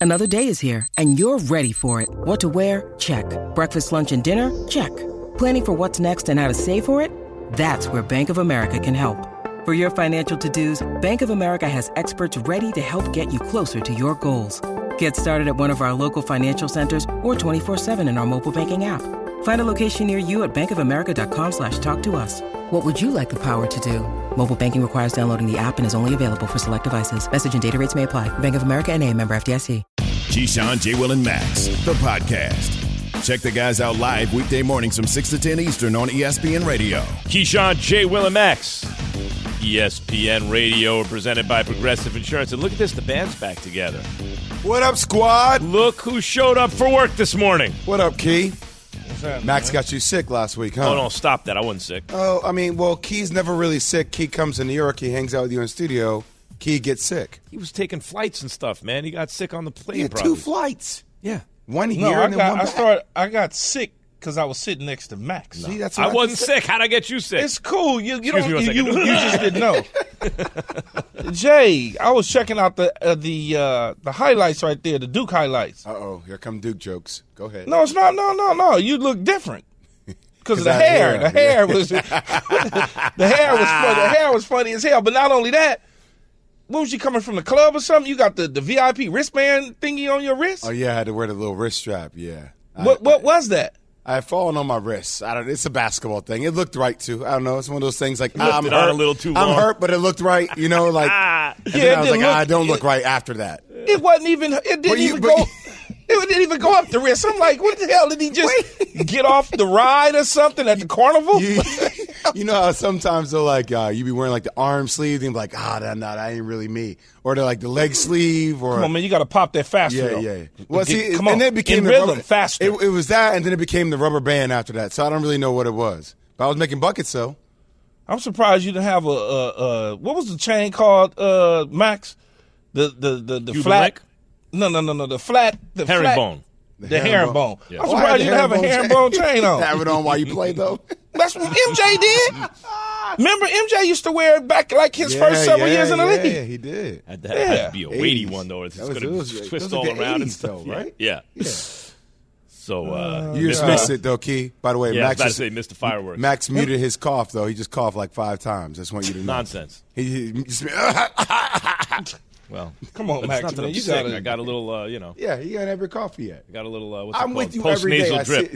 Another day is here, and you're ready for it. What to wear? Check. Breakfast, lunch, and dinner? Check. Planning for what's next and how to save for it? That's where Bank of America can help. For your financial to-dos, Bank of America has experts ready to help get you closer to your goals. Get started at one of our local financial centers or 24/7 in our mobile banking app. Find a location near you at bankofamerica.com/talktous. What would you like the power to do? Mobile banking requires downloading the app and is only available for select devices. Message and data rates may apply. Bank of America N.A., member FDIC. Keyshawn, J. Will, and Max, the podcast. Check the guys out live weekday mornings from 6 to 10 Eastern on ESPN Radio. Keyshawn, J. Will, and Max. ESPN Radio, presented by Progressive Insurance. And look at this, the band's back together. What up, squad? Look who showed up for work this morning. What up, Key? What's happening, Max man? got you sick last week, huh? Oh, no, stop that. I wasn't sick. Oh, I mean, well, Key's never really sick. Key comes to New York. He hangs out with you in studio. Key gets sick. He was taking flights and stuff, man. He got sick on the plane. He had probably. 2 flights. Yeah. One here and then one back. I got sick because I was sitting next to Max. See, that's what I wasn't sick. How'd I get you sick? It's cool. You Excuse me one second. just didn't know. Jay, I was checking out the highlights right there, the Duke highlights. Uh-oh, here come Duke jokes. Go ahead. No, it's not. No. You look different because of the I hair. had The hair was the hair was funny. The hair was funny as hell. But not only that, what was you coming from the club or something? You got the VIP wristband thingy on your wrist. Oh, yeah, I had to wear the little wrist strap, yeah. What was that? I had fallen on my wrist. It's a basketball thing. It looked right, too. I don't know. It's one of those things like, I'm it hurt. on a little too long. I'm hurt, but it looked right, you know, like. And then I was like, I don't look right after that. It wasn't even. It didn't even go. It didn't even go up the wrist. I'm like, what the hell? Did he just get off the ride or something at the carnival? You know how sometimes they're like, you be wearing like the arm sleeve, and be like, that ain't really me. Or they're like the leg sleeve. Or come on, man, you got to pop that faster. Yeah. Well, see, come on. and then it became in the rhythm, rubber, faster. It was that, and then it became the rubber band after that. So I don't really know what it was. But I was making buckets, though. I'm surprised you didn't have a what was the chain called, Max? The flat. No. The flat. The herringbone. The herringbone. Yeah. I'm surprised you didn't have a herringbone chain on. Have it on while you play, though. That's what MJ did. Remember, MJ used to wear it back like his first several years in the league. Yeah, he did. Had to be a weighty one, though, or it's going to twist all like the around 80s and stuff. though, right? Yeah. So, You just missed it, though, Key. By the way, yeah, Max I was about to say, missed the fireworks. Max muted his cough, though. He just coughed like 5 times. I just want you to know. Nonsense. He just, Well, come on, it's Max. not that Man, I'm you sick. gotta. I got a little, yeah, you ain't have your coffee yet. I got a little, what's it I'm called? with you every day. Post-nasal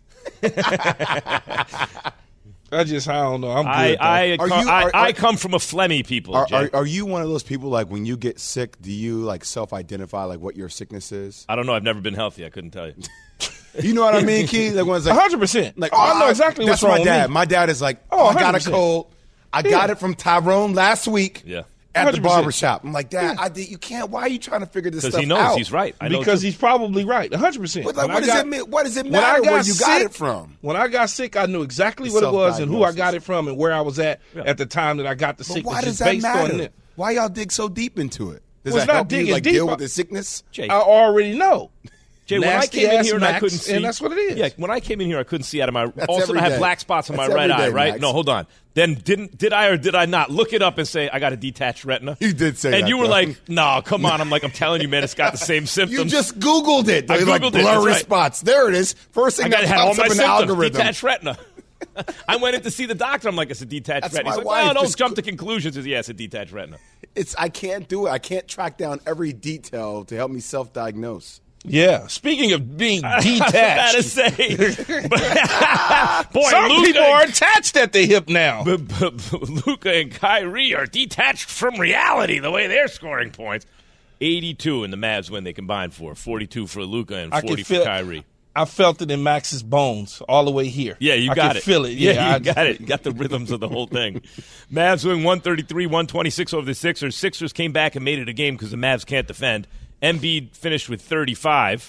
drip. I don't know. I'm good. I come from a phlegmy people. Jay. Are you one of those people, like, when you get sick, do you, like, self-identify, like, what your sickness is? I don't know. I've never been healthy. I couldn't tell you. You know what I mean, Key? Like, when it's like 100%. Like, I know exactly what's wrong That's my dad. with me. My dad is like, Oh, I got a 100%. cold. I got it from Tyrone last week. Yeah. At the 100%. barbershop. I'm like, Dad, you can't. Why are you trying to figure this stuff out? Because he knows he's right. I know Because too. he's probably right. 100%. What does it mean? What does it when matter I got where you got sick- it from? When I got sick, I knew exactly what it was and who I got it from and where I was at the time that I got the But sickness. why does just that based on matter? it. Why y'all dig so deep into it? Does Well, it's that not help you, digging like, deep. deal with the sickness? Jay, I already know. Jay, when I Nasty came in ass here and I Max, couldn't see, and that's what it is. Yeah, when I came in here, I couldn't see out of my. That's All of a sudden, I every have day. black spots on my That's right every eye. day, Right? Max. No, hold on. Then did I or did I not look it up and say I got a detached retina? You did say that. And you were though. like, "No, come on." I'm like, "I'm telling you, man, it's got the same symptoms." You just Googled it. I They're like Googled it, that's blurry right. spots. There it is. First I thing got that had all pops my up in the symptoms. algorithm. Detached retina. I went in to see the doctor. I'm like, "It's a detached That's retina." He's my like, wife. "No, don't Just jump to conclusions." He's, "Yeah, it's a detached retina." I can't do it. I can't track down every detail to help me self-diagose. Yeah. Speaking of being I detached, was about to say, boy, some Luka people are attached at the hip now. Luka and Kyrie are detached from reality the way they're scoring points. 82 in the Mavs win they combined for. 42 for Luka and 40 for Kyrie. I felt it in Max's bones all the way here. Yeah, you I got could it. feel it. Yeah, I you got it. You got the rhythms of the whole thing. Mavs win 133-126 over the Sixers. Sixers came back and made it a game because the Mavs can't defend. Embiid finished with 35.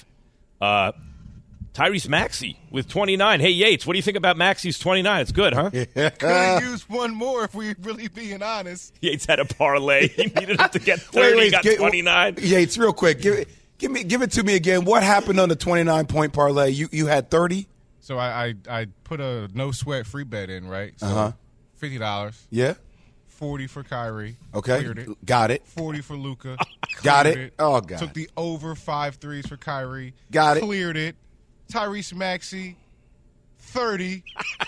Tyrese Maxey with 29. Hey, Yates, what do you think about Maxey's 29? It's good, huh? Could have used one more if we're really being honest. Yates had a parlay. He needed him to get 30. He got 29. Yates, real quick, give it to me again. What happened on the 29-point parlay? You had 30? So I put a no sweat free bet in, right? So $50. Yeah. 40 for Kyrie. Okay, Cleared it. got it. 40 for Luka. Got it. Oh, God. Took the over 5 threes for Kyrie. Got it. Cleared it. Tyrese Maxey, 30.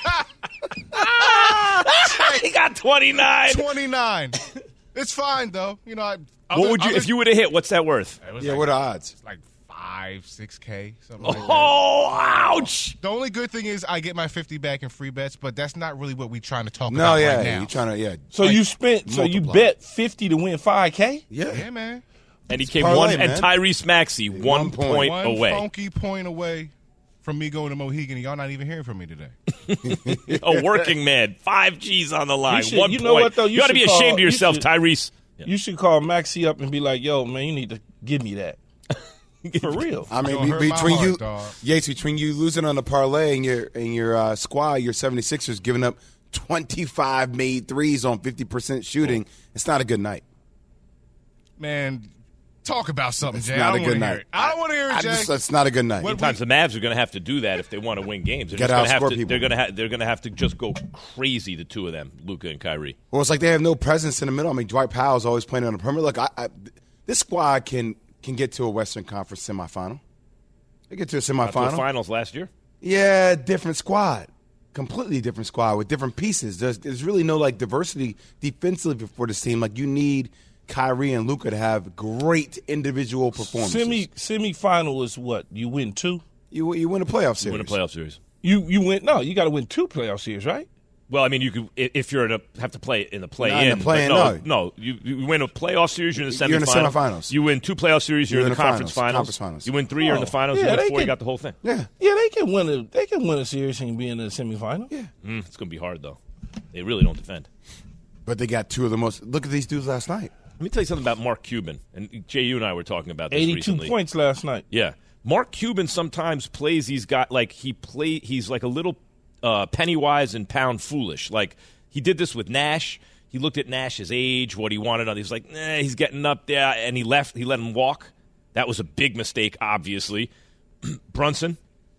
He got 29. 29. It's fine, though. You know, What would you if you would have hit? What's that worth? It was Yeah, like, what are odds? like 5, 6K, something like that. Oh, ouch! The only good thing is I get my 50 back in free bets, but that's not really what we're trying to talk No, about yeah, right now. you're trying to, So you spent, so you multiply. bet 50 to win 5K? Yeah, man. And he came parlay, and man. Tyrese Maxey 1 point One away. funky point away from me going to Mohegan, and y'all not even hearing from me today. A working man, 5 G's on the line. You should- 1 you point. know what, though? You ought to be should call- ashamed of you yourself, should- Tyrese. You should call Maxey up and be like, yo, man, you need to give me that. For real. I mean, Don't hurt my between heart, you, dog. Yates, between you losing on the parlay and your squad, your 76ers giving up 25 made threes on 50% shooting, it's not a good night. Man, talk about something, It's Jay. not I a don't good wanna hear night. it. I don't want to hear it, Jay. It's not a good night. What- Sometimes the Mavs are going to have to do that if they want to win games. They're Gotta just gonna have outscore to, people. they're going to have to just go crazy, the two of them, Luka and Kyrie. Well, it's like they have no presence in the middle. I mean, Dwight Powell's always playing on the perimeter. Look, this squad can get to a Western Conference semifinal. They get to a Got to the semifinal. finals last year. Yeah, different squad. Completely different squad with different pieces. There's really no like diversity defensively for this team. Like you need Kyrie and Luka to have great individual performances. Semi-final is what? You win 2? You win a playoff series. Win a playoff series. You win, no, you got to win 2 playoff series, right? Well, I mean, you could if you're have to play in the Not play-in. in the play-in, but no. You win a playoff series, you're in the semifinals. You're in the semifinals. You win 2 playoff series, you're in the conference finals. You win 3, you're in the finals. Yeah, You win they 4, you can- got the whole thing. Yeah. Yeah, they can win a series and be in the semifinal. Yeah. It's going to be hard, though. They really don't defend. But they got two of the most. Look at these dudes last night. Let me tell you something about Mark Cuban. And Jay, you and I were talking about this 82 recently. points last night. Yeah. Mark Cuban sometimes plays. He's like a little penny-wise and pound-foolish. Like, he did this with Nash. He looked at Nash's age, what he wanted. He was like, he's getting up there, and he left. He let him walk. That was a big mistake, obviously. Brunson,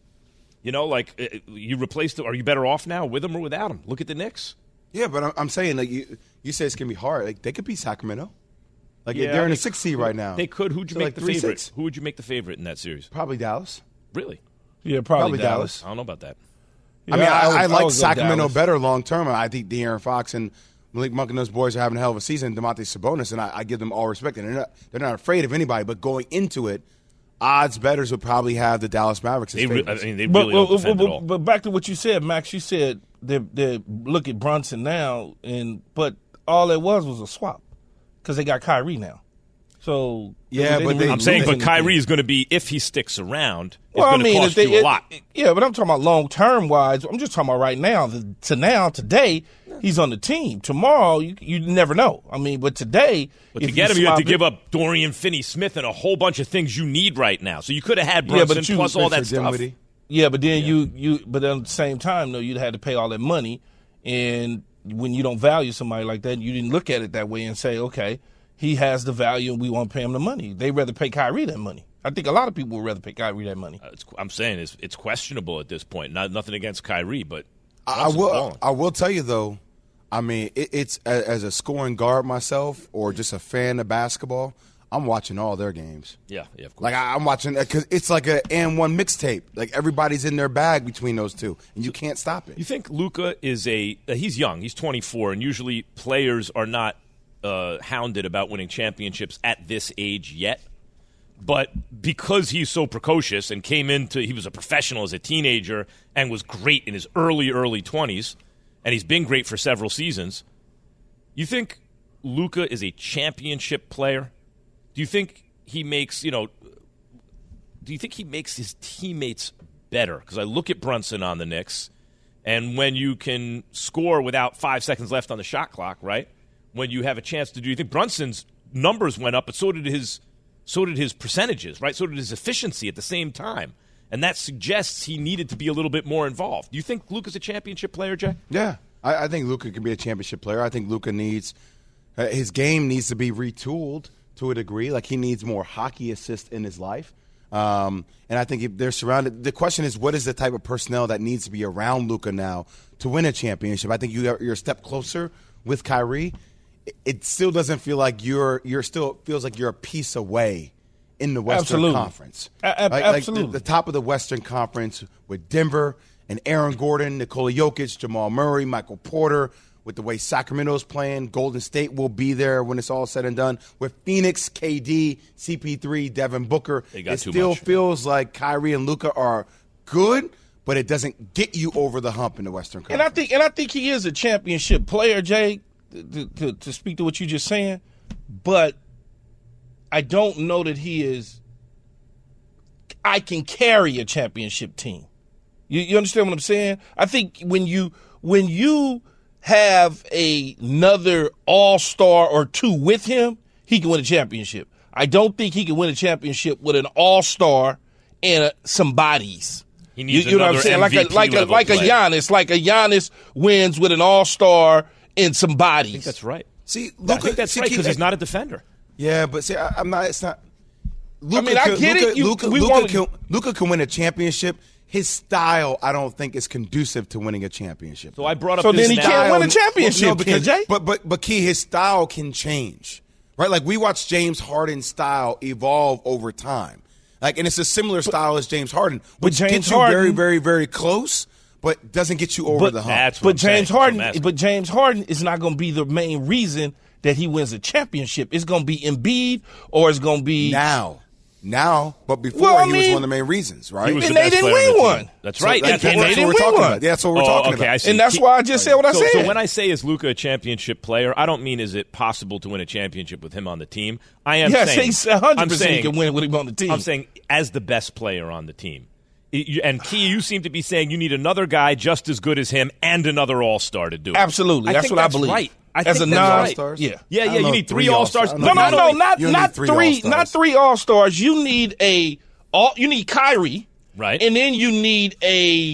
you replaced him. Are you better off now with him or without him? Look at the Knicks. Yeah, but I'm saying like you say it's gonna be hard. Like they could beat Sacramento. Like Yeah, they're in they a 6th seed right now. They could. Who'd you So, make like, the 3-6? favorite? Who would you make the favorite in that series? Probably Dallas. Really? Yeah, probably Probably Dallas. I don't know about that. Yeah, I mean, I would like go Sacramento Dallas. better long term. I think De'Aaron Fox and Malik Monk and those boys are having a hell of a season. DeMonte Sabonis, and I give them all respect. And they're not afraid of anybody. But going into it, odds bettors would probably have the Dallas Mavericks as They favorites. really don't defend at all. But back to what you said, Max. You said they look at Brunson now, but all it was a swap because they got Kyrie now. So Yeah, didn't but they- really I'm saying, lose but anything. Kyrie is going to be, if he sticks around, it's Well, I going to mean, cost if you a lot. Yeah, but I'm talking about long term wise. I'm just talking about right now. Today, he's on the team. Tomorrow, you never know. I mean, but today, But if to get him, you have to swap give it- up Dorian Finney-Smith and a whole bunch of things you need right now. So you could have had Brunson but you- plus all that Spencer stuff. Dinwiddie. Yeah, but then but at the same time, though, you'd had to pay all that money, and when you don't value somebody like that, you didn't look at it that way and say, okay, he has the value, and we want to pay him the money. They rather pay Kyrie that money. I think a lot of people would rather pay Kyrie that money. I'm saying it's questionable at this point. Nothing against Kyrie, but I will tell you though. I mean, it's as a scoring guard myself, or just a fan of basketball. I'm watching all their games. yeah, of course. Like I'm watching because it's like a and one mixtape. Like everybody's in their bag between those two, and you can't stop it. You think Luka is he's young, he's 24, and usually players are not hounded about winning championships at this age yet. But because he's so precocious and he was a professional as a teenager and was great in his early 20s, and he's been great for several seasons, you think Luka is a championship player? Do you think he makes, his teammates better? Because I look at Brunson on the Knicks, and when you can score without 5 seconds left on the shot clock, right? When you have a chance to do, you think Brunson's numbers went up, but so did his percentages, right? So did his efficiency at the same time. And that suggests he needed to be a little bit more involved. Do you think Luka's a championship player, Jay? Yeah, I think Luka can be a championship player. I think Luka needs his game needs to be retooled to a degree. Like he needs more hockey assists in his life. And I think if they're surrounded, the question is, what is the type of personnel that needs to be around Luka now to win a championship? I think you're a step closer with Kyrie. it still doesn't feel like you're still feels like you're a piece away in the Western Conference. Absolutely. Like the top of the Western Conference with Denver and Aaron Gordon, Nikola Jokic, Jamal Murray, Michael Porter, with the way Sacramento's playing. Golden State will be there when it's all said and done. With Phoenix, KD, CP3, Devin Booker, it still feels like Kyrie and Luka are good, but it doesn't get you over the hump in the Western Conference. And I think he is a championship player, Jay, to speak to what you're just saying. But I don't know that he is – I can carry a championship team. You understand what I'm saying? I think when you have another all-star or two with him, he can win a championship. I don't think he can win a championship with an all-star and some bodies. He needs you know what I'm saying? Like a Giannis. Like a Giannis wins with an all-star and some bodies. I think that's right. See, I think that's right because he's not a defender. Yeah, but see, I'm not. It's not. I get it. Luka can win a championship. His style, I don't think, is conducive to winning a championship. So I brought up. So then he can't win a championship, KJ. But Key, his style can change, right? Like we watched James Harden's style evolve over time, and it's a similar style as James Harden, which gets you very, very, very close, but doesn't get you over the hump. But James Harden is not going to be the main reason that he wins a championship. It's going to be Embiid, or it's going to be Now, but before he was one of the main reasons, right? And they didn't win one. That's right. That's what we're talking about. That's what we're talking about. I see. And that's why I just said what I said. So when I say is Luka a championship player, I don't mean is it possible to win a championship with him on the team. I am saying he's 100% he can win with him on the team. I'm saying as the best player on the team. And Key, you seem to be saying you need another guy just as good as him and another all-star to do it. Absolutely. That's what I believe. Right. As a all-stars? Yeah. You need three all-stars. Not three all-stars. You need you need Kyrie. Right. And then you need a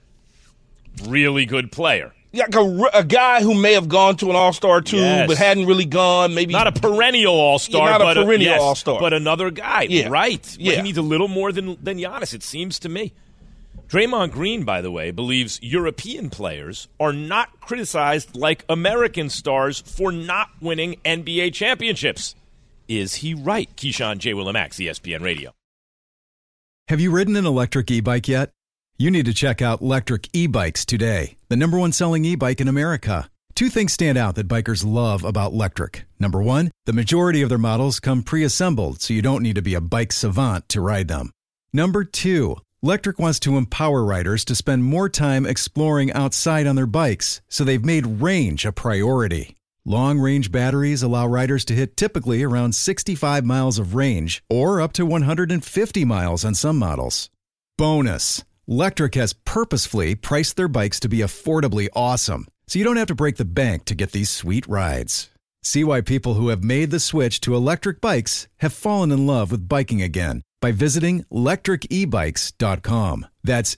really good player. Like a guy who may have gone to an all-star too, but hadn't really gone. Maybe not a perennial all-star, all-star, but another guy. Yeah. Right. Yeah. He needs a little more than Giannis, it seems to me. Draymond Green, by the way, believes European players are not criticized like American stars for not winning NBA championships. Is he right? Keyshawn, J. Willimax, ESPN Radio. Have you ridden an electric e-bike yet? You need to check out Electric E-Bikes today, the #1 selling e-bike in America. Two things stand out that bikers love about Electric. Number one, the majority of their models come pre-assembled, so you don't need to be a bike savant to ride them. Number two, Electric wants to empower riders to spend more time exploring outside on their bikes, so they've made range a priority. Long-range batteries allow riders to hit typically around 65 miles of range, or up to 150 miles on some models. Bonus, Electric has purposefully priced their bikes to be affordably awesome, so you don't have to break the bank to get these sweet rides. See why people who have made the switch to electric bikes have fallen in love with biking again by visiting lectricebikes.com. That's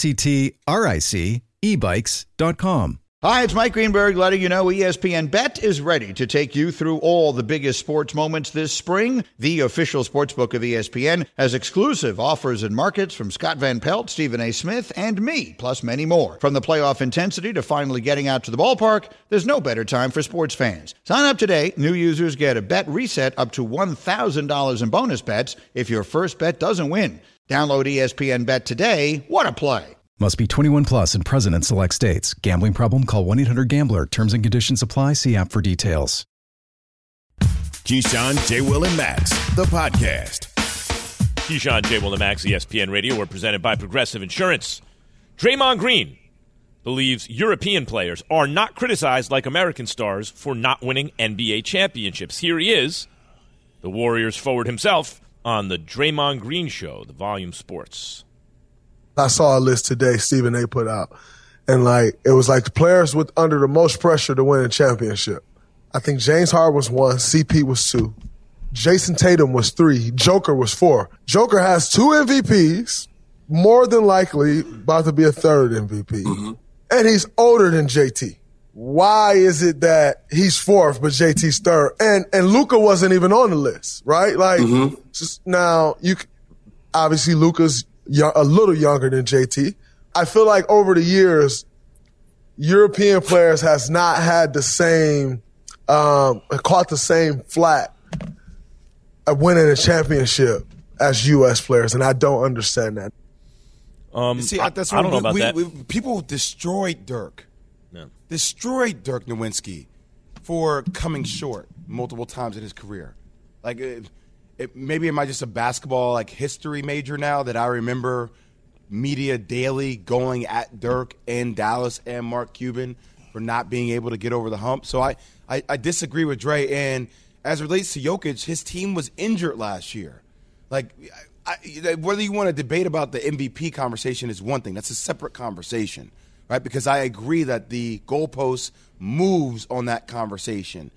LECTRIC ebikes.com. Hi, it's Mike Greenberg letting you know ESPN Bet is ready to take you through all the biggest sports moments this spring. The official sportsbook of ESPN has exclusive offers and markets from Scott Van Pelt, Stephen A. Smith, and me, plus many more. From the playoff intensity to finally getting out to the ballpark, there's no better time for sports fans. Sign up today. New users get a bet reset up to $1,000 in bonus bets if your first bet doesn't win. Download ESPN Bet today. What a play. Must be 21 plus and present in select states. Gambling problem? Call 1-800-GAMBLER. Terms and conditions apply. See app for details. Keyshawn, J. Will, and Max, the podcast. Keyshawn, J. Will, and Max, ESPN Radio. We're presented by Progressive Insurance. Draymond Green believes European players are not criticized like American stars for not winning NBA championships. Here he is, the Warriors forward himself, on the Draymond Green Show, the Volume Sports. I saw a list today Stephen A. put out, and it was the players with under the most pressure to win a championship. I think James Harden was 1, CP was 2, Jason Tatum was 3, Joker was 4. Joker has 2 MVPs, more than likely about to be a 3rd MVP, and he's older than JT. Why is it that he's 4th but JT's 3rd? And Luka wasn't even on the list, right? Now obviously Luka's a little younger than JT. I feel like over the years, European players has not had the same caught the same flack at winning a championship as U.S. players, and I don't understand that. See, I don't know about that. People destroyed Dirk. Yeah. Destroyed Dirk Nowitzki for coming short multiple times in his career. Like, maybe am I just a basketball history major now that I remember media daily going at Dirk and Dallas and Mark Cuban for not being able to get over the hump? So I disagree with Dre. And as it relates to Jokic, his team was injured last year. Whether you want to debate about the MVP conversation is one thing. That's a separate conversation, right? Because I agree that the goalpost moves on that conversation.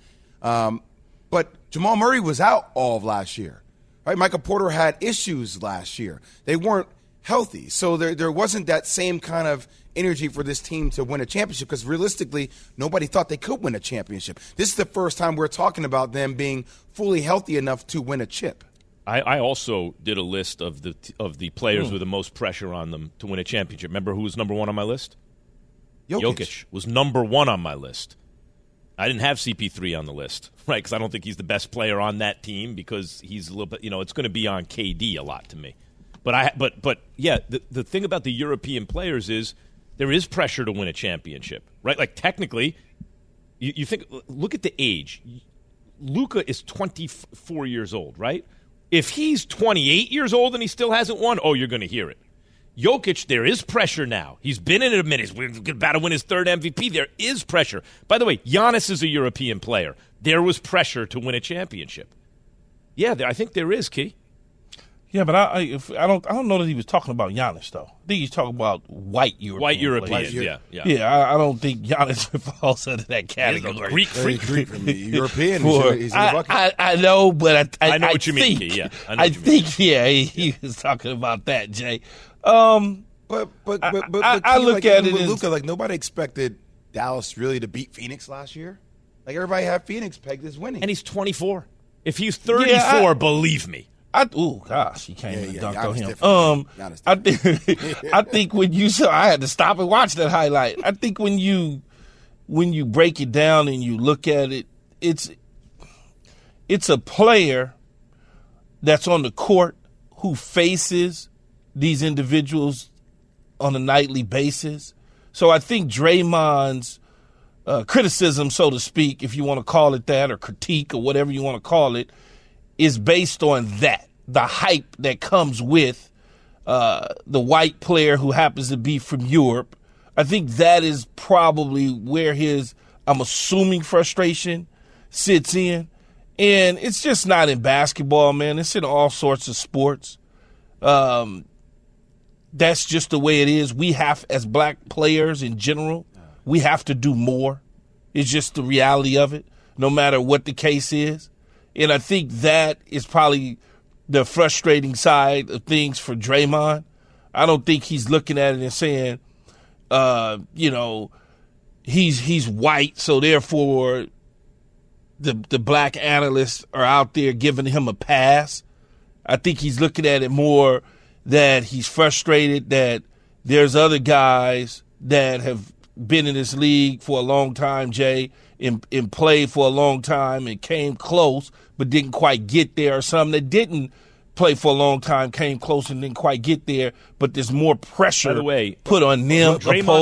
But Jamal Murray was out all of last year, right? Michael Porter had issues last year. They weren't healthy. So there wasn't that same kind of energy for this team to win a championship because realistically, nobody thought they could win a championship. This is the first time we're talking about them being fully healthy enough to win a chip. I also did a list of the players with the most pressure on them to win a championship. Remember who was number one on my list? Jokic was number one on my list. I didn't have CP3 on the list, right? Because I don't think he's the best player on that team because he's a little bit, it's going to be on KD a lot to me. But yeah, the thing about the European players is there is pressure to win a championship, right? Like technically, you think, look at the age. Luka is 24 years old, right? If he's 28 years old and he still hasn't won, you're going to hear it. Jokic, there is pressure now. He's been in it a minute. He's about to win his third MVP. There is pressure. By the way, Giannis is a European player. There was pressure to win a championship. Yeah, I think there is, Key. Yeah, but I don't know that he was talking about Giannis though. I think he's talking about white Europeans. Yeah. I don't think Giannis falls under that category. Greek freak. European. He's in the bucket. I know, but I know what you mean, Key. Yeah, I think he was talking about that, Jay. But I look at it with as Luka, nobody expected Dallas really to beat Phoenix last year. Everybody had Phoenix pegged as winning, and he's 24. If he's 34, believe me. He came and dunked on him. I think when you saw, I had to stop and watch that highlight. I think when you break it down and you look at it, it's a player that's on the court who faces these individuals on a nightly basis. So I think Draymond's criticism, so to speak, if you want to call it that, or critique, or whatever you want to call it, is based on that, the hype that comes with the white player who happens to be from Europe. I think that is probably where I'm assuming, frustration sits in. And it's just not in basketball, man. It's in all sorts of sports. That's just the way it is. We have, as black players in general, we have to do more. It's just the reality of it, no matter what the case is. And I think that is probably the frustrating side of things for Draymond. I don't think he's looking at it and saying, he's white, so therefore the black analysts are out there giving him a pass. I think he's looking at it more that he's frustrated that there's other guys that have been in this league for a long time, Jay, and played for a long time and came close but didn't quite get there, or some that didn't play for a long time, came close and didn't quite get there, but there's more pressure By the way, put on them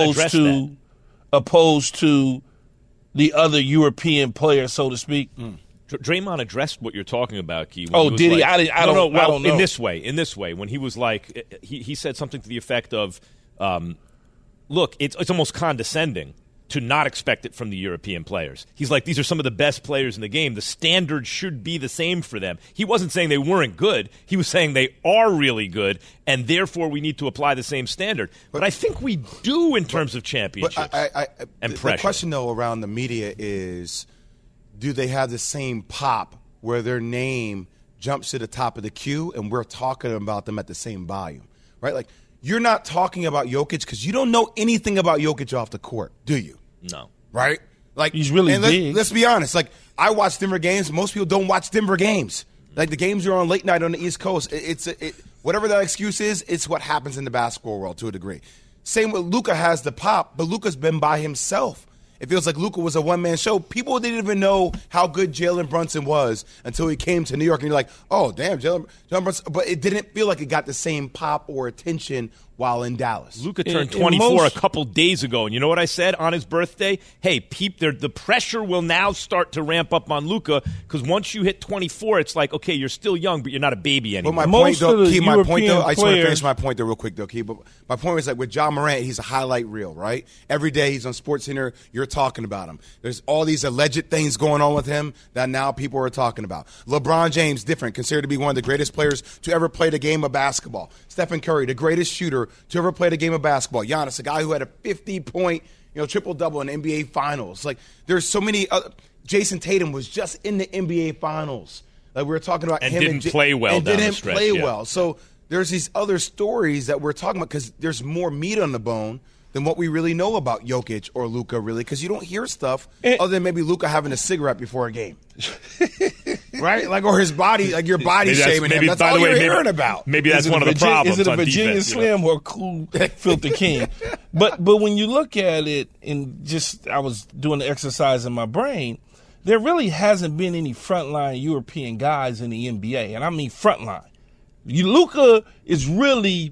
opposed to the other European players, so to speak. Draymond addressed what you're talking about, Key. Did he? I don't know. In this way, when he was like, he said something to the effect of, look, it's almost condescending to not expect it from the European players. He's like, these are some of the best players in the game. The standard should be the same for them. He wasn't saying they weren't good. He was saying they are really good, and therefore we need to apply the same standard. But I think we do in terms of championships and pressure. The question, though, around the media is, do they have the same pop where their name jumps to the top of the queue and we're talking about them at the same volume, right? Like, you're not talking about Jokic because you don't know anything about Jokic off the court, do you? No. Right? Like, he's really big. Let's be honest. Like, I watch Denver games. Most people don't watch Denver games. Like, the games are on late night on the East Coast. Whatever that excuse is, it's what happens in the basketball world to a degree. Same with Luka has the pop, but Luka's been by himself It feels like Luka was a one-man show. People didn't even know how good Jalen Brunson was until he came to New York, and you're like, oh, damn, Jalen Brunson. But it didn't feel like it got the same pop or attention while in Dallas. Luka turned 24 a couple days ago, and you know what I said on his birthday? Hey, the pressure will now start to ramp up on Luka, because once you hit 24, it's like, okay, you're still young, but you're not a baby anymore. But my point, though, Key, I just want to finish my point there real quick, though, Key. But my point was like with Ja Morant, he's a highlight reel, right? Every day he's on SportsCenter, you're talking about him. There's all these alleged things going on with him that now people are talking about. LeBron James, different, considered to be one of the greatest players to ever play the game of basketball. Stephen Curry, the greatest shooter to ever play the game of basketball. Giannis, a guy who had a 50-point, triple-double in the NBA Finals. Like, there's so many Jason Tatum was just in the NBA Finals. Like, we were talking about and him didn't play well and down didn't the stretch, play yeah. well. So there's these other stories that we're talking about because there's more meat on the bone than what we really know about Jokic or Luka, really, because you don't hear stuff other than maybe Luka having a cigarette before a game. Right? Like, or his body, like your body shaming him. That's all you're hearing about. Maybe that's one of the problems. Is it a on Virginia defense, Slim or Cool Filthy King? But when you look at it, and I was doing the exercise in my brain, there really hasn't been any frontline European guys in the NBA, and I mean frontline. Luka is really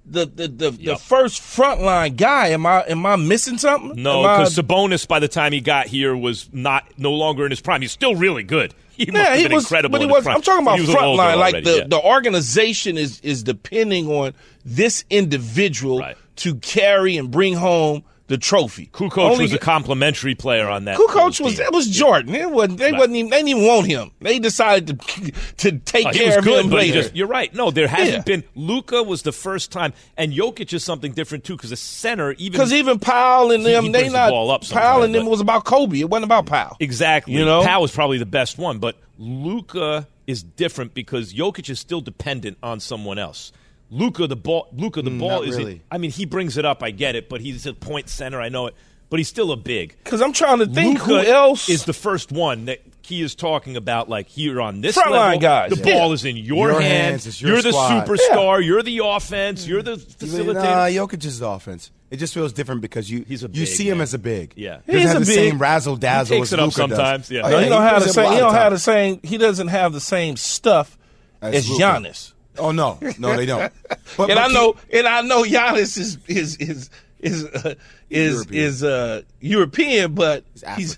the first frontline guy. Am I missing something? No, because Sabonis, by the time he got here, was no longer in his prime. He's still really good. He was incredible. But in his prime. I'm talking about frontline. Like the organization is depending on this individual to carry and bring home the trophy. Kukoc was a complimentary player on that. Kukoc was Jordan. They didn't even want him. They decided to take care of him later. You're right. No, there hasn't been. Luka was the first time, and Jokic is something different too, because a center, even Powell and them, they not the ball up. Powell and them was about Kobe. It wasn't about Powell. Exactly. Powell was probably the best one, but Luka is different because Jokic is still dependent on someone else. Luka, the ball is. Really. I mean, he brings it up. I get it, but he's a point center. I know it, but he's still a big. Because I'm trying to think Luka who else is the first one that he is talking about. Like here on this frontline level, guys. The ball is in your hands. You're the squad. Superstar. You're the offense. You're the facilitator. Jokic is the offense. It just feels different because you see him as a big. Yeah, he doesn't have the same razzle dazzle. He takes it up sometimes. Yeah, no, he don't have the same. He don't have the same. He doesn't have the same stuff as Giannis. Oh no, they don't. But I know Giannis is European, but he's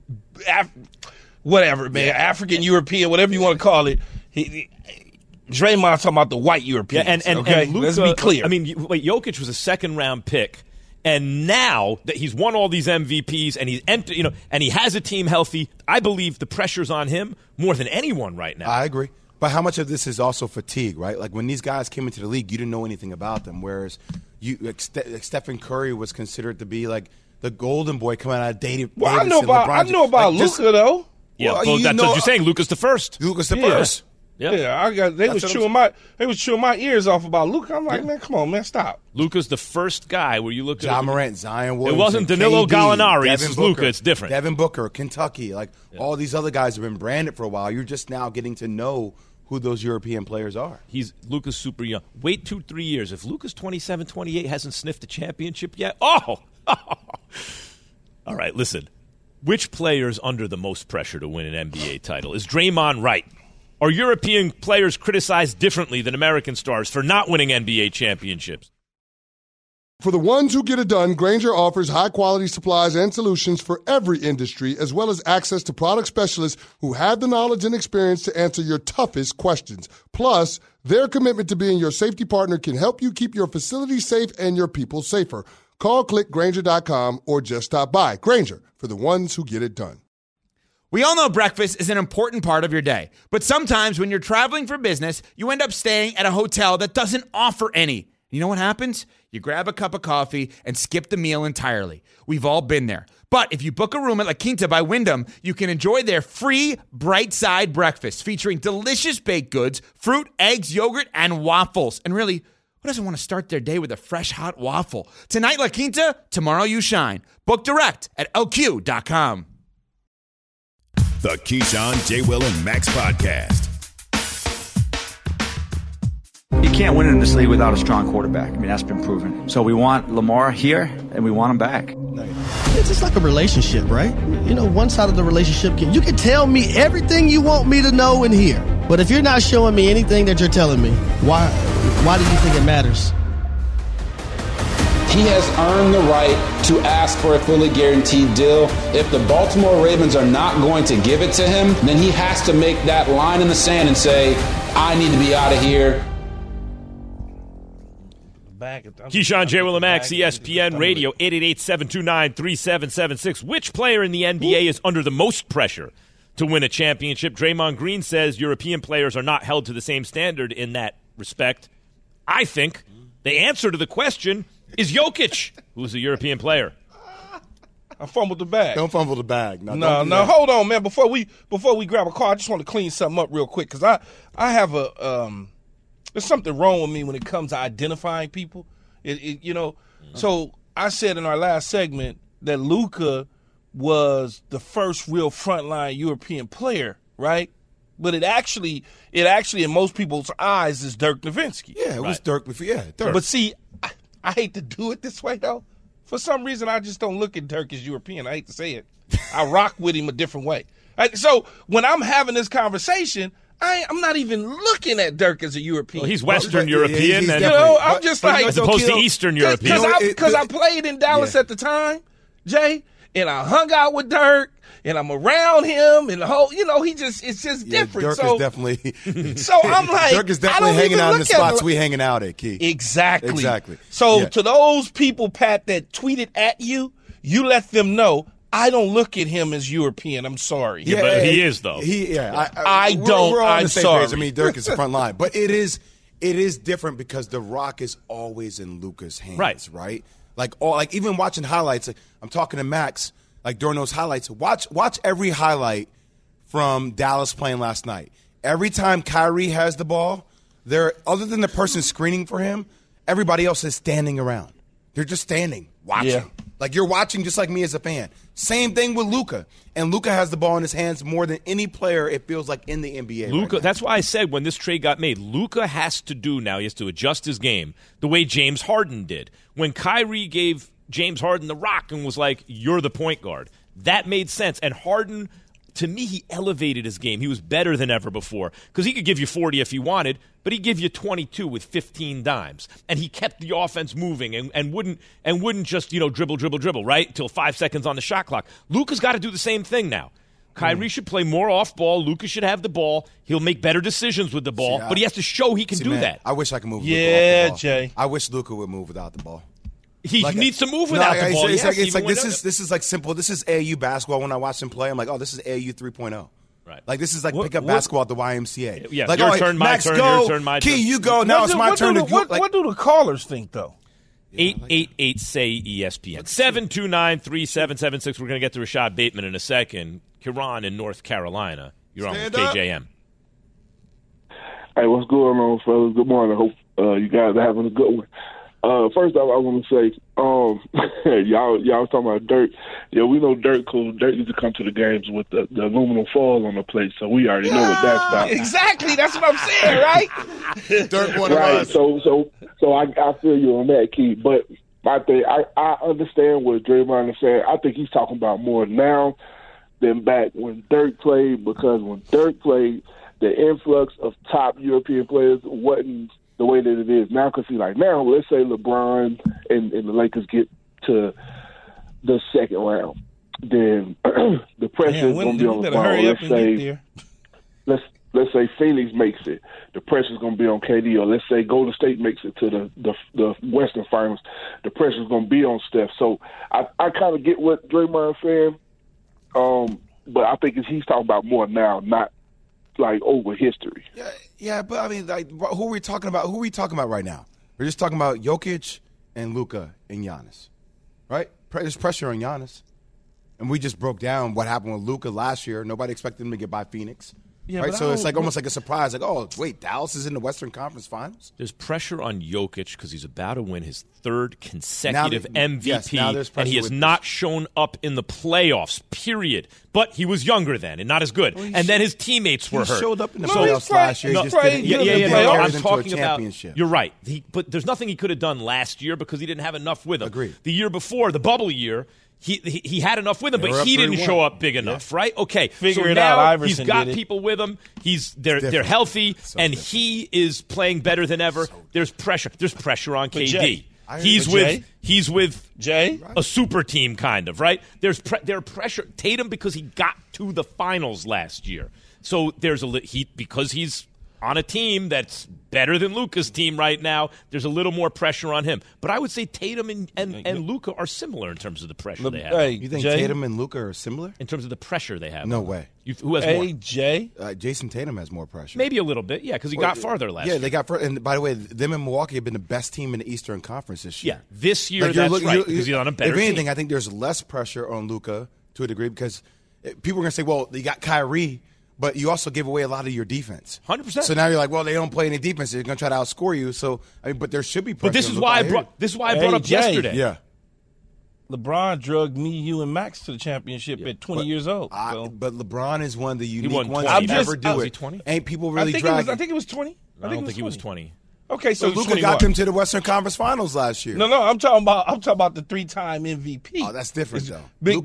whatever, man. African European, whatever you want to call it. Draymond talking about the white Europeans. And okay, Luka, let's be clear. I mean, Jokic was a second-round pick, and now that he's won all these MVPs and he's and he has a team healthy, I believe the pressure's on him more than anyone right now. I agree. But how much of this is also fatigue, right? Like when these guys came into the league, you didn't know anything about them. Whereas Stephen Curry was considered to be like the golden boy coming out of David. Well, I know about Luka though. Yeah, well, that's what you're saying. Luka's the first. Luka's the first. Yeah, they was chewing my ears off about Luka. I'm like, man, come on, man, stop. Luka's the first guy where you look at Ja Morant, Zion Williamson. It wasn't Danilo KD, Gallinari. It's Luka. It's different. Devin Booker, Kentucky, all these other guys have been branded for a while. You're just now getting to know who those European players are. Luka's super young. Wait 2-3 years. If Luka's 27, 28, hasn't sniffed a championship yet, all right, listen. Which player is under the most pressure to win an NBA title? Is Draymond right? Are European players criticized differently than American stars for not winning NBA championships? For the ones who get it done, Grainger offers high-quality supplies and solutions for every industry, as well as access to product specialists who have the knowledge and experience to answer your toughest questions. Plus, their commitment to being your safety partner can help you keep your facility safe and your people safer. Call, click Grainger.com, or just stop by. Grainger, for the ones who get it done. We all know breakfast is an important part of your day, but sometimes when you're traveling for business, you end up staying at a hotel that doesn't offer any. You know what happens? You grab a cup of coffee and skip the meal entirely. We've all been there. But if you book a room at La Quinta by Wyndham, you can enjoy their free Bright Side breakfast featuring delicious baked goods, fruit, eggs, yogurt, and waffles. And really, who doesn't want to start their day with a fresh, hot waffle? Tonight, La Quinta, tomorrow you shine. Book direct at LQ.com. The Keyshawn, J. Will, and Max Podcast. You can't win in this league without a strong quarterback. I mean, that's been proven. So we want Lamar here, and we want him back. It's just like a relationship, right? You know, one side of the relationship, you can tell me everything you want me to know and hear. But if you're not showing me anything that you're telling me, why do you think it matters? He has earned the right to ask for a fully guaranteed deal. If the Baltimore Ravens are not going to give it to him, then he has to make that line in the sand and say, I need to be out of here. Keyshawn, J. Will and Max, ESPN Radio, 888-729-3776. Which player in the NBA is under the most pressure to win a championship? Draymond Green says European players are not held to the same standard in that respect. I think the answer to the question is Jokic, who's a European player. I fumbled the bag. Don't fumble the bag. No, hold on, man. Before we grab a call, I just want to clean something up real quick because I have there's something wrong with me when it comes to identifying people. So I said in our last segment that Luka was the first real frontline European player, right? But it actually in most people's eyes is Dirk Nowitzki. Yeah, it was Dirk before. Yeah, Dirk. But see, I hate to do it this way though. For some reason, I just don't look at Dirk as European. I hate to say it. I rock with him a different way. So when I'm having this conversation, I'm not even looking at Dirk as a European. Well, he's Western European. I'm just like as opposed to Eastern European. Because I played in Dallas at the time, Jay, and I hung out with Dirk, and I'm around him, and the whole, it's just different. Dirk is definitely. So I'm like, Dirk is definitely hanging out in the spots we hanging out at, Key. Exactly. So to those people, Pat, that tweeted at you, you let them know. I don't look at him as European. I'm sorry. Yeah, but he is, though. I don't. We're all on I'm the same sorry. page. I mean, Dirk is the front line. But it is different because the rock is always in Luka's hands, right? Like even watching highlights, I'm talking to Max, like during those highlights, watch every highlight from Dallas playing last night. Every time Kyrie has the ball, other than the person screening for him, everybody else is standing around. They're just standing, watching. Yeah. Like you're watching just like me as a fan. Same thing with Luka. And Luka has the ball in his hands more than any player, it feels like, in the NBA. Luka, right now. that's why I said when this trade got made, Luka has to do now, he has to adjust his game the way James Harden did. When Kyrie gave James Harden the rock and was like, you're the point guard, that made sense. And Harden, to me, he elevated his game. He was better than ever before because he could give you 40 if he wanted, but he'd give you 22 with 15 dimes. And he kept the offense moving and wouldn't just, dribble, right, till 5 seconds on the shot clock. Luka's got to do the same thing now. Kyrie should play more off ball. Luka should have the ball. He'll make better decisions with the ball, but he has to show he can do that. I wish I could move Luka off the ball. Jay. I wish Luka would move without the ball. He needs to move without the ball. It's like this is like simple. This is AAU basketball. When I watch them play, I'm like, oh, this is AAU 3.0. Right. Like this is like pick up basketball at the YMCA. Yeah, like, your turn, my Max, turn, go. Your turn, my turn. Key, you go. Now it's my turn. What do the callers think, though? 888-SAY-ESPN. 729-3776. We're going to get to Rashad Bateman in a second. Kiran in North Carolina. You're on with KJM. Hey, what's going on, fellas? Good morning. I hope you guys are having a good one. First off, I want to say, y'all talking about Dirk. Yeah, we know Dirk cool. Dirk used to come to the games with the aluminum foil on the plate, so we already know what that's about. Exactly, that's what I'm saying, right? Dirk one of us. So I feel you on that, Keith. But my thing, I understand what Draymond is saying. I think he's talking about more now than back when Dirk played, because when Dirk played, the influx of top European players wasn't the way that it is now. Because now, let's say LeBron and the Lakers get to the second round, then the pressure is going to be on LeBron. Let's say Phoenix makes it, the pressure is going to be on KD. Or let's say Golden State makes it to the Western Finals, the pressure is going to be on Steph. So I kind of get what Draymond's saying, but I think he's talking about more now, not like over history. Yeah, but I mean, like, who are we talking about? Who are we talking about right now? We're just talking about Jokic and Luka and Giannis, right? There's pressure on Giannis, and we just broke down what happened with Luka last year. Nobody expected him to get by Phoenix. Yeah, right, so it's like almost like a surprise. Like, oh, wait, Dallas is in the Western Conference Finals? There's pressure on Jokic because he's about to win his third consecutive MVP, yes, and he has not shown up in the playoffs, period. But he was younger then and not as good. Well, then his teammates were hurt. He showed up in the playoffs last year. I'm talking about – you're right. But there's nothing he could have done last year because he didn't have enough with him. Agreed. The year before, the bubble year, he had enough with him, They were but up he didn't 3-1. show up big enough, right? Okay, Figure so it now out. Iverson he's got did it. people with him. They're healthy, and he is playing better than ever. There's pressure. There's pressure on KD. Jay, He's with Jay, a super team, kind of, right? There's pressure. Tatum, because he got to the finals last year, so there's because he's on a team that's better than Luka's team right now. There's a little more pressure on him, but I would say Tatum and Luka are similar in terms of the pressure they have. Hey, You think Jay? Tatum and Luka are similar? In terms of the pressure they have. No way. Who has more? Jay? Jason Tatum has more pressure. Maybe a little bit, yeah, because he got farther last year. Yeah, they got farther. And by the way, them in Milwaukee have been the best team in the Eastern Conference this year. Yeah, this year, Like, you're that's looking- right, because he's on a better If anything, team. I think there's less pressure on Luka to a degree because people are going to say, well, you got Kyrie, but you also give away a lot of your defense. 100%. So now you're like, well, they don't play any defense. They're going to try to outscore you. So, but there should be pressure. But this on is Luka. why I hear you. this is why I brought up Jay. yesterday. Yeah. LeBron drugged me, you, and Max to the championship at 20 years old. So. But LeBron is one of the unique won ones 20. to ever do Was it. he 20? Ain't people I really think dragging? I think it was 20. I don't think he was 20. Okay, so So Luka 21. got them to the Western Conference Finals last year. No, I'm talking about the 3-time MVP. Oh, that's different though.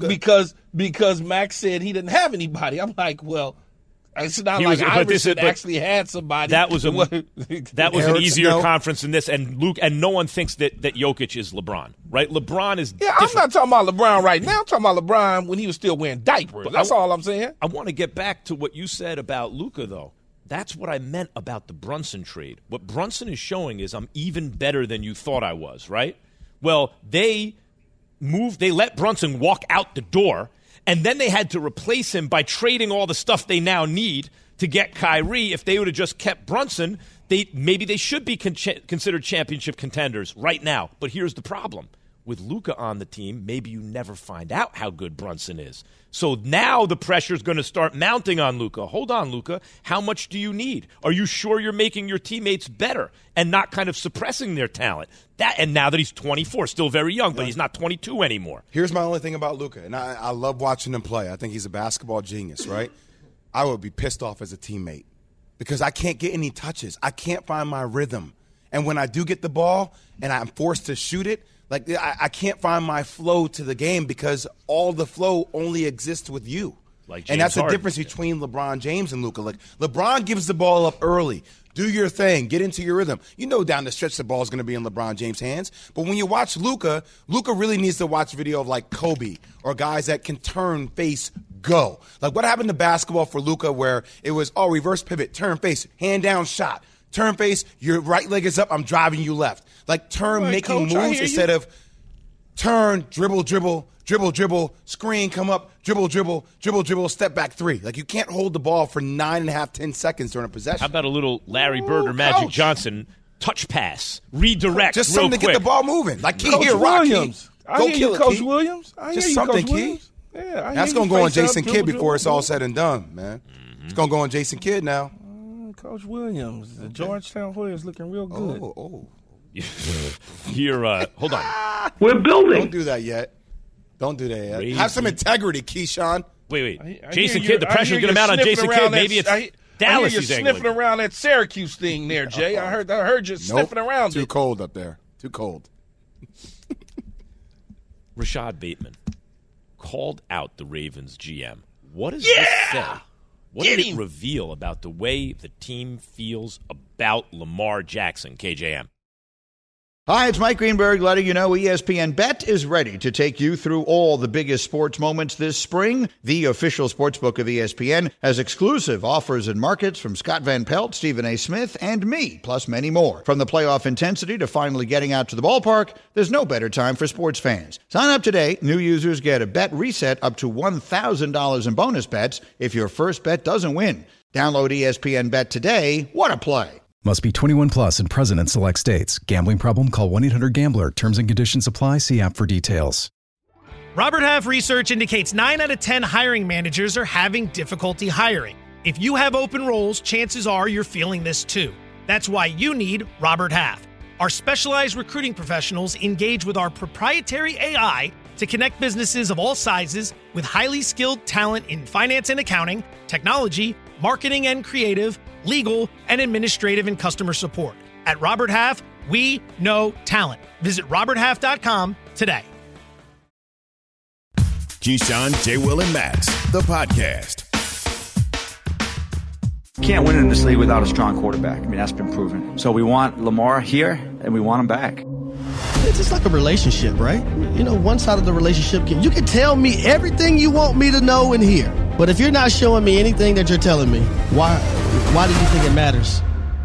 Because Max said he didn't have anybody. I'm like, well, it's not He like was- but Iverson but actually had somebody. That was an Eric easier Snow. conference than this, and no one thinks that Jokic is LeBron, right? LeBron is Yeah, I'm not talking about LeBron right now. I'm talking about LeBron when he was still wearing diapers. That's all I'm saying. I want to get back to what you said about Luka, though. That's what I meant about the Brunson trade. What Brunson is showing is I'm even better than you thought I was, right? Well, they let Brunson walk out the door, and then they had to replace him by trading all the stuff they now need to get Kyrie. If they would have just kept Brunson, maybe they should be considered championship contenders right now. But here's the problem. With Luka on the team, maybe you never find out how good Brunson is. So now the pressure is going to start mounting on Luka. Hold on, Luka. How much do you need? Are you sure you're making your teammates better and not kind of suppressing their talent? And now that he's 24, still very young, but he's not 22 anymore. Here's my only thing about Luka, and I love watching him play. I think he's a basketball genius, right? I would be pissed off as a teammate because I can't get any touches. I can't find my rhythm. And when I do get the ball and I'm forced to shoot it, like I can't find my flow to the game because all the flow only exists with you. Like and James that's the Harden. difference between LeBron James and Luka. Like LeBron gives the ball up early. Do your thing. Get into your rhythm. You know down the stretch the ball is going to be in LeBron James' hands. But when you watch Luka really needs to watch video of like Kobe or guys that can turn, face, go. Like what happened to basketball for Luka where it was, reverse pivot, turn, face, hand down shot. Turn, face, your right leg is up, I'm driving you left. Like turn, making Coach, I moves hear instead you. of turn, dribble, screen, come up, dribble, step back three. Like you can't hold the ball for 9.5, 10 seconds during a possession. How about a little Larry Bird or Magic Johnson touch pass, redirect, Just real something to quick. get the ball moving. Like Key Coach here, Rock Key. Williams. I Go hear kill you, it, Coach Key. Williams. I Just hear you, something, Coach Key. Williams. Yeah, I hear That's you, going to go on face up, Jason dribble, Kidd before it's all dribble. said and done, man. It's going to go on Jason Kidd now. Coach Williams, the Georgetown Warriors looking real good. Here, hold on. We're building. Don't do that yet. Don't do that yet. Raise Have some the- integrity, Keyshawn. Wait. I Jason hear Kidd, the you- I pressure's hear going to you mount on sniffing Jason around Kidd. that- Maybe it's I Dallas hear he's you angling. sniffing around that Syracuse thing there, Jay. I heard you sniffing around Too it. cold up there. Too cold. Rashad Bateman called out the Ravens GM. What does this say? What did it reveal about the way the team feels about Lamar Jackson, KJM? Hi, it's Mike Greenberg letting you know ESPN Bet is ready to take you through all the biggest sports moments this spring. The official sportsbook of ESPN has exclusive offers and markets from Scott Van Pelt, Stephen A. Smith, and me, plus many more. From the playoff intensity to finally getting out to the ballpark, there's no better time for sports fans. Sign up today. New users get a bet reset up to $1,000 in bonus bets if your first bet doesn't win. Download ESPN Bet today. What a play. Must be 21 plus and present in select states. Gambling problem? Call 1-800-GAMBLER. Terms and conditions apply. See app for details. Robert Half research indicates 9 out of 10 hiring managers are having difficulty hiring. If you have open roles, chances are you're feeling this too. That's why you need Robert Half. Our specialized recruiting professionals engage with our proprietary AI to connect businesses of all sizes with highly skilled talent in finance and accounting, technology, marketing and creative, legal, and administrative and customer support. At Robert Half, we know talent. Visit roberthalf.com today. Keyshawn, J. Will, and Max, the podcast. Can't win in this league without a strong quarterback. I mean, that's been proven. So we want Lamar here, and we want him back. It's just like a relationship, right? You know, one side of the relationship, you can tell me everything you want me to know and hear. But if you're not showing me anything that you're telling me, why do you think it matters?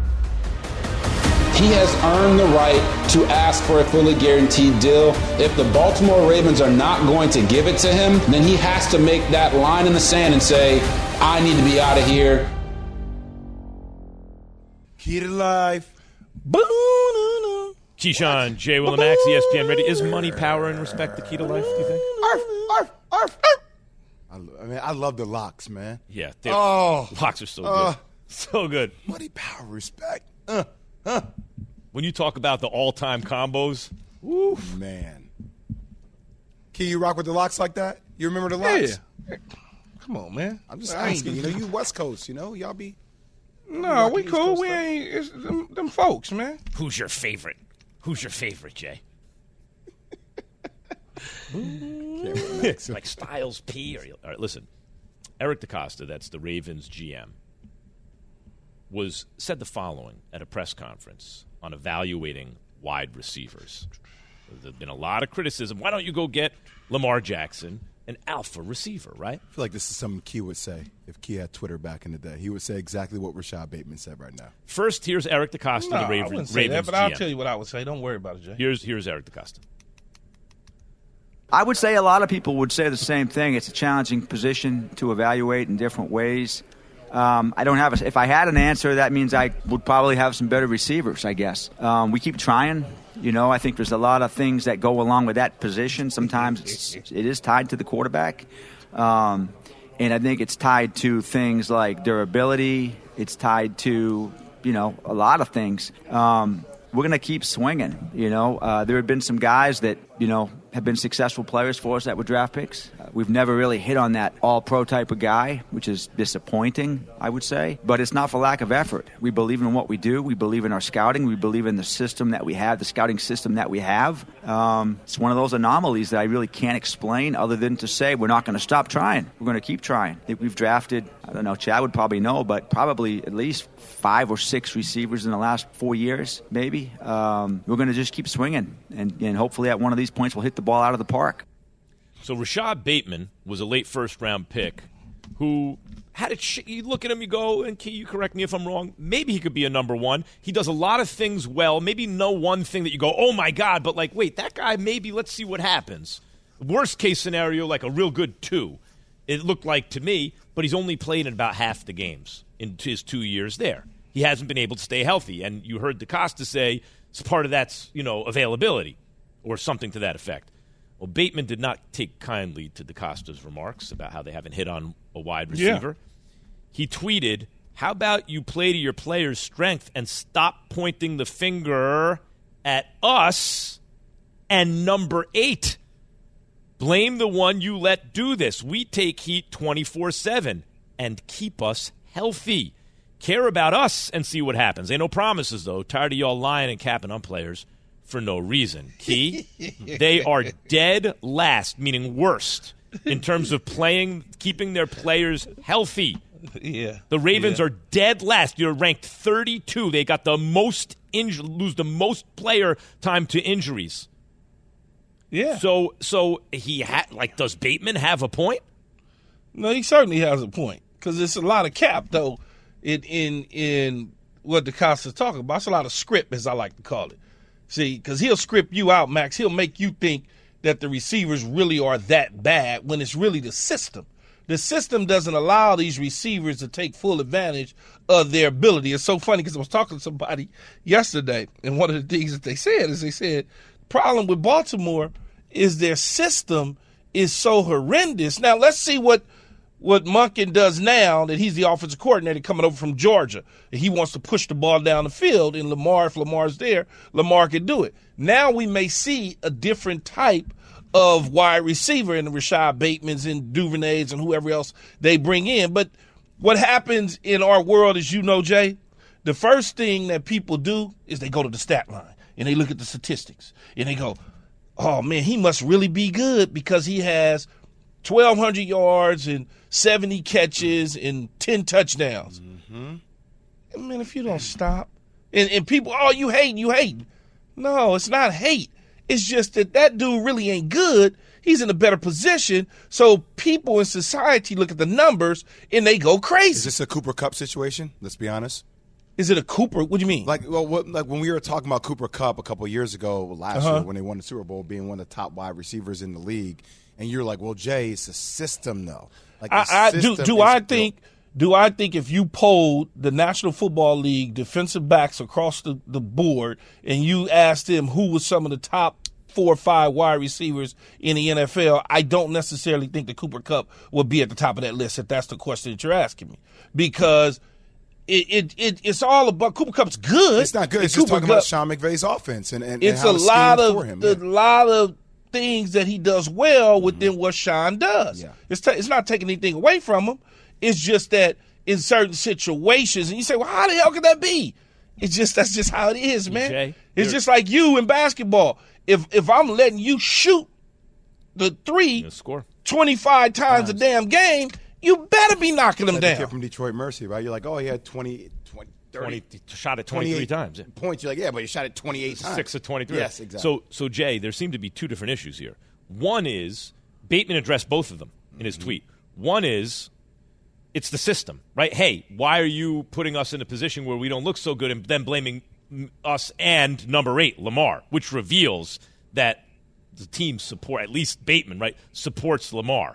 He has earned the right to ask for a fully guaranteed deal. If the Baltimore Ravens are not going to give it to him, then he has to make that line in the sand and say, I need to be out of here. Key to life. Keyshawn, J. Will, and Max, ESPN ready. Is money, power, and respect the key to life, do you think? I love the locks, man. Yeah. Locks are so good. So good. Money, power, respect. When you talk about the all-time combos, man. Key, you rock with the locks like that? You remember the locks? Yeah. Come on, man. I'm just asking. You know, you West Coast, you know? Y'all be... No, we cool. We ain't... It's them folks, man. Who's your favorite? Who's your favorite, Jay? Like Styles P? All right, listen. Eric DeCosta, that's the Ravens GM, said the following at a press conference on evaluating wide receivers. There's been a lot of criticism. Why don't you go get Lamar Jackson, an alpha receiver, right? I feel like this is something Key would say if Key had Twitter back in the day. He would say exactly what Rashad Bateman said right now. First, here's Eric DeCosta, the Ravens. I wouldn't say that, but GM. I'll tell you what I would say. Don't worry about it, Jay. Here's Eric DeCosta. I would say a lot of people would say the same thing. It's a challenging position to evaluate in different ways. I don't have if I had an answer, that means I would probably have some better receivers, I guess. We keep trying. You know, I think there's a lot of things that go along with that position. Sometimes it is tied to the quarterback. And I think it's tied to things like durability. It's tied to, you know, a lot of things. We're going to keep swinging. You know, there have been some guys that, you know, have been successful players for us that were draft picks. We've never really hit on that all-pro type of guy, which is disappointing, I would say. But it's not for lack of effort. We believe in what we do. We believe in our scouting. We believe in the system that we have, the scouting system that we have. It's one of those anomalies that I really can't explain other than to say we're not going to stop trying. We're going to keep trying. I think we've drafted, I don't know, Chad would probably know, but probably at least 5 or 6 receivers in the last 4 years, maybe. We're going to just keep swinging, and hopefully at one of these points we'll hit the ball out of the park. So Rashad Bateman was a late first-round pick who had you look at him, you go, and Key, you correct me if I'm wrong, maybe he could be a number one. He does a lot of things well, maybe no one thing that you go, oh, my God, but like, wait, that guy, maybe let's see what happens. Worst-case scenario, like a real good 2, it looked like to me, but he's only played in about half the games in his 2 years there. He hasn't been able to stay healthy, and you heard DeCosta say part of that's, you know, availability or something to that effect. Well, Bateman did not take kindly to DeCosta's remarks about how they haven't hit on a wide receiver. Yeah. He tweeted, how about you play to your players' strength and stop pointing the finger at us and number 8? Blame the one you let do this. We take heat 24/7 and keep us healthy. Care about us and see what happens. Ain't no promises, though. Tired of y'all lying and capping on players for no reason. Key, they are dead last, meaning worst, in terms of keeping their players healthy. Yeah. The Ravens are dead last. You're ranked 32. They got the most lose the most player time to injuries. Yeah. So he does Bateman have a point? No, he certainly has a point because it's a lot of cap though. In what DeCosta's talking about, it's a lot of script, as I like to call it. See, because he'll script you out, Max. He'll make you think that the receivers really are that bad when it's really the system. The system doesn't allow these receivers to take full advantage of their ability. It's so funny because I was talking to somebody yesterday, and one of the things that they said is the problem with Baltimore is their system is so horrendous. Now, let's see what Monken does now that he's the offensive coordinator coming over from Georgia. He wants to push the ball down the field, and if Lamar's there, Lamar can do it. Now we may see a different type of wide receiver in the Rashad Batemans and Duvernays and whoever else they bring in. But what happens in our world, as you know, Jay, the first thing that people do is they go to the stat line, and they look at the statistics, and they go, oh, man, he must really be good because he has 1,200 yards and 70 catches and 10 touchdowns. Mm-hmm. Man, if you don't stop, and people, oh, you hate. No, it's not hate. It's just that dude really ain't good. He's in a better position. So people in society look at the numbers and they go crazy. Is this a Cooper Kupp situation? Let's be honest. Is it a Cooper? What do you mean? Like when we were talking about Cooper Kupp a couple of years ago, last year when they won the Super Bowl, being one of the top wide receivers in the league, and you're like, well, Jay, it's a system though. Like do I think if you polled the National Football League defensive backs across the board and you asked them who was some of the top 4 or 5 wide receivers in the NFL, I don't necessarily think that Cooper Kupp would be at the top of that list if that's the question that you're asking me. Because it's all about Cooper Kupp's good. It's not good. It's just talking about Sean McVay's offense and it's how a lot of for him. A lot of things that he does well within what Sean does. Yeah. It's not taking anything away from him. It's just that in certain situations, and you say, well, how the hell could that be? That's just how it is, man. Jay, it's just like you in basketball. If I'm letting you shoot the three 25 times a damn game, you better be knocking them down. The kid from Detroit Mercy, right? You're like, oh, he had 30 shot at 23 times. Points. You're like, yeah, but he shot it 28 times. 6 of 23. Yes, exactly. So Jay, there seem to be 2 different issues here. One is Bateman addressed both of them in his tweet. One is it's the system, right? Hey, why are you putting us in a position where we don't look so good and then blaming us and number 8, Lamar, which reveals that the team support, at least Bateman, right, supports Lamar.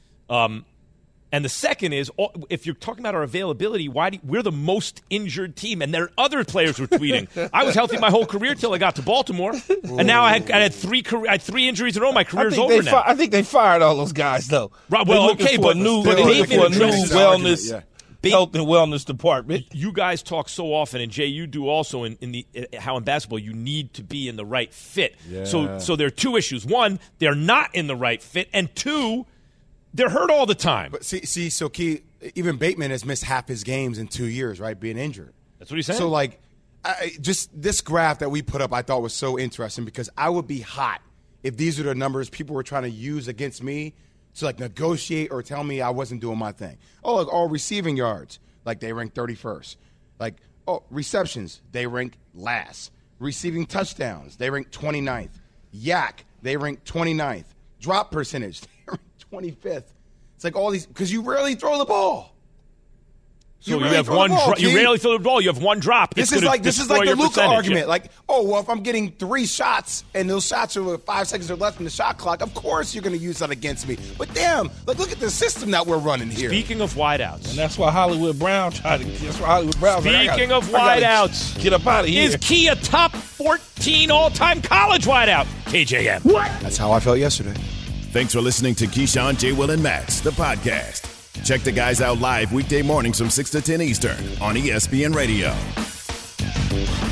And the second is, if you're talking about our availability, we're the most injured team, and there are other players who are tweeting. I was healthy my whole career till I got to Baltimore, and now I had 3 injuries in a row. My career's over now. I think they fired all those guys, though. Right, well, okay, but they're looking for a new wellness, health and wellness department. You guys talk so often, and Jay, you do also in how in basketball you need to be in the right fit. Yeah. So there are 2 issues. One, they're not in the right fit, and 2, they're hurt all the time. But see, so Key, even Bateman has missed half his games in 2 years, right, being injured. That's what he's saying. So, like, just this graph that we put up I thought was so interesting because I would be hot if these are the numbers people were trying to use against me to, like, negotiate or tell me I wasn't doing my thing. Oh, like, all receiving yards, like, they rank 31st. Like, oh, receptions, they rank last. Receiving touchdowns, they rank 29th. Yak, they rank 29th. Drop percentage, 25th. It's like all these because you rarely throw the ball. So you have one. You rarely throw the ball. You have one drop. This is like the Luka argument. Yeah. Like, oh well, if I'm getting 3 shots and those shots are with 5 seconds or less in the shot clock, of course you're going to use that against me. But damn, like look at the system that we're running here. Speaking of wideouts, and that's why Hollywood Brown tried to. That's why Hollywood Brown. Speaking of wideouts, get up out of here. Is Key a top 14 all-time college wideout? KJM. What? That's how I felt yesterday. Thanks for listening to Keyshawn, J. Will, and Max, the podcast. Check the guys out live weekday mornings from 6 to 10 Eastern on ESPN Radio.